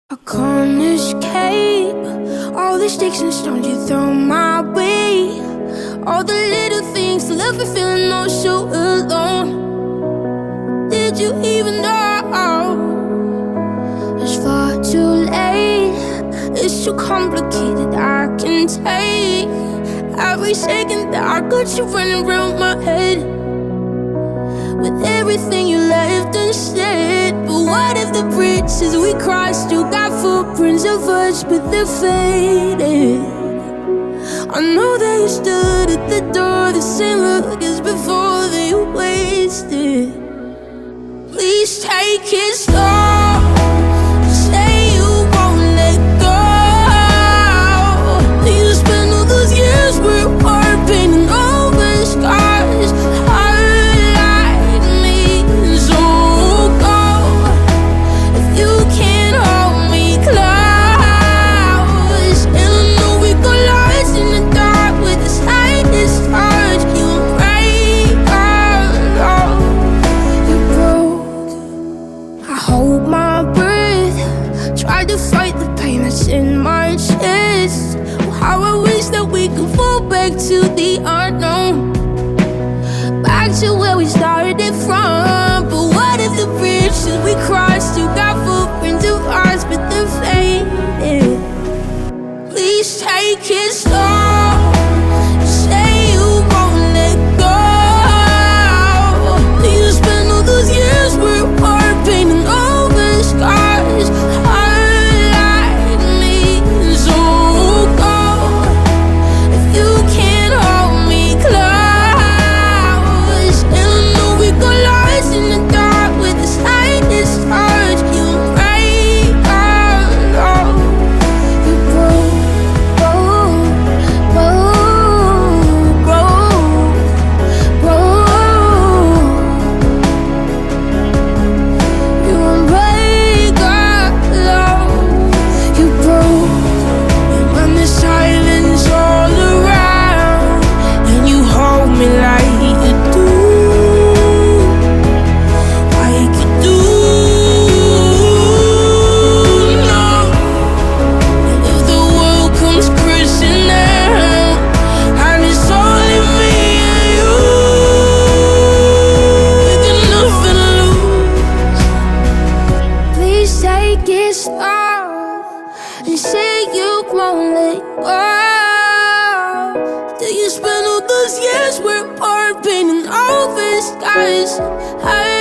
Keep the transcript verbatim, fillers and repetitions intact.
I can't escape all the sticks and stones you throw my way. All the little things that left me feeling oh so alone. Did you even know it's far too late? It's too complicated, I can take every second that I got you running around my head with everything you left unsaid. But what if the bridges we crossed still got footprints of us, but they're faded? I know that you stood at the door, the same look as before that you wasted. Please take it slow. Say you won't let go. You spent all those years we're apart, painting over scars. Hold my breath, try to fight the pain that's in my chest. Oh, how I wish that we could fall back to the unknown, back to where we started from. But what if the bridges we crossed still got footprints of ours, but they're faded? Please take it slow. Say you won't let go. You spent all those years we're apart, painting over scars. Hurt like me, so cold. If you can't hold me close, and I know we got lost in the dark with the slightest touch. You break our love. You broke, broke, broke, broke, broke. You break our love. You broke. And when the silence all around, and you hold me like you do, like you do. No. And if the world comes crashing down, and it's only me and you, we got nothing to lose. Please take it slow and say you won't let go. Till you spend all those years we're apart, painting over skies.